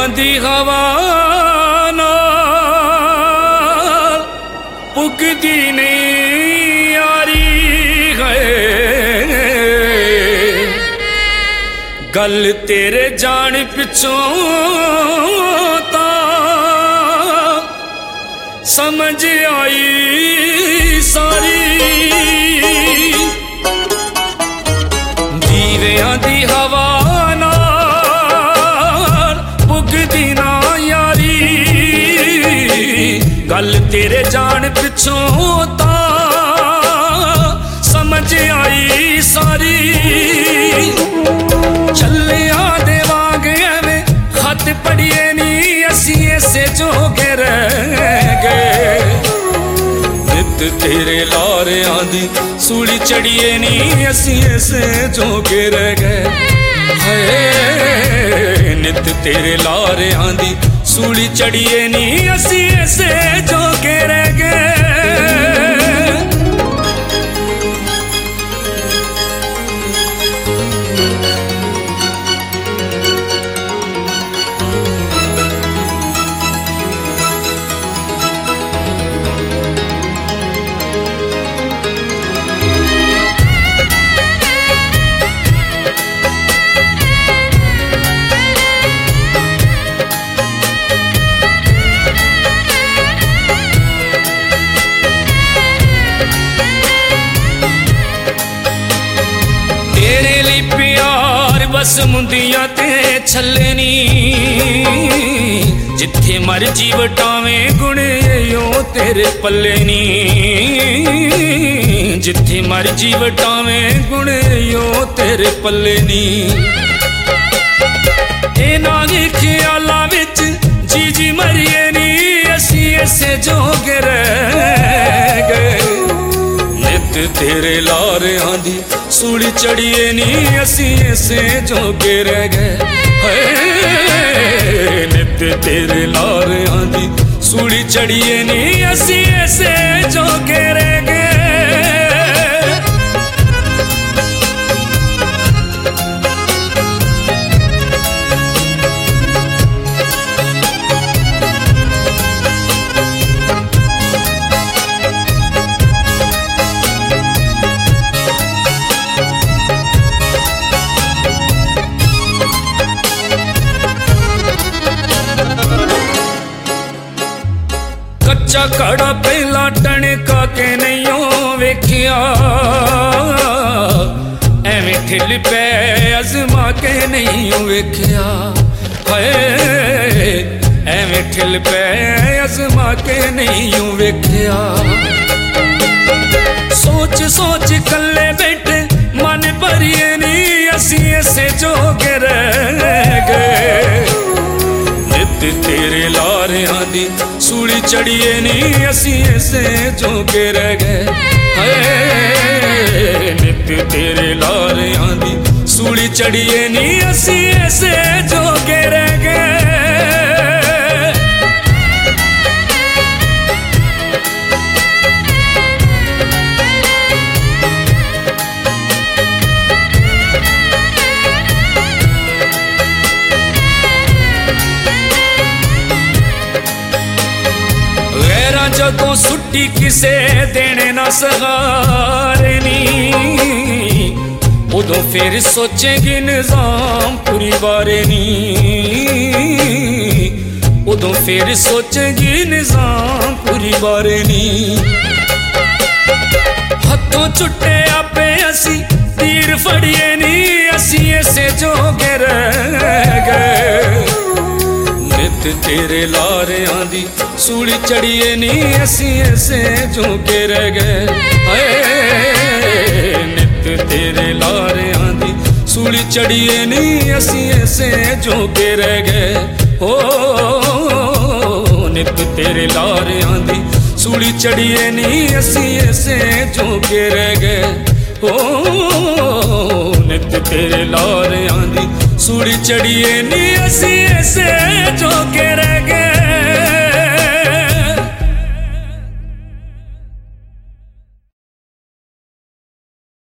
दी हवा नाल पुगदी नहीं यारी है। गल तेरे जान पिछों समझ आई सारी। दीवियां दी हवा नाल पुगदी ना यारी। गल तेरे जान पिछों समझ आई सारी। चलिया दे वांग एवें खत पढ़िए नी असी ऐसे जोगे रह गए। नित तेरे लारियां दी सूली चढ़िए नी असी ऐसे जोगे रह गए। नित तेरे लारियां दी सूली चढ़िए नी असी ऐसे जोगे रह गए। बस मुंदियां ते छले नी जिथे मर्जी वटावें गुण यो तेरे पल्ले नी। जिथे मर्जी वटावें गुण यो तेरे पल्ले नी। इन्हां दे ख्यालां विच जी जी मरिए नी असी ऐसे जोगे रह गए। नित तेरे लारियां दी सूली चढ़िए नी असी ऐसे जोगे रह गए। नित तेरे लारियां दी सूली चढ़िए नी असी ऐसे जोगे रह गए। कच्चा कड़ा पहला टणका के नहीं वेखिया। एवें ठिल पै अजमा के नहीं वेखिया। एवें ठिल पै अजमा के नहीं वेखिया। सोच सोच कल्ले बैठे मन भरिए नी असी ऐसे जोगे रह गए। नित तेरे लारियां दी सूली चढ़िए नी असी ऐसे जोगे रह गए। नित तेरे लारियां दी सूली चढ़िए नी असी ऐसे जोगे रह गए। जदों सुट्टी किसे देने ना सहारे नी उदों फिर सोचेगी निजाम पूरी बारे नी। उदों फिर सोचेगी निजाम पूरी बारे नी। हथों छुट्टे आपे असी तीर फड़िए नी असी ऐसे जोगे रह गए। नित तेरे लारियां दी सूली चढ़िए नी असी ऐसे जोगे रह गए। नित तेरे लारियां दी सूली चढ़िए नी असी ऐसे जोगे रह गए। नित तेरे लारियां दी सूली चढ़िए नी असी ऐसे जोगे रह गए। नित तेरे लारियां दी सूली चढ़िए नी असी ऐसे जोगे रह गए।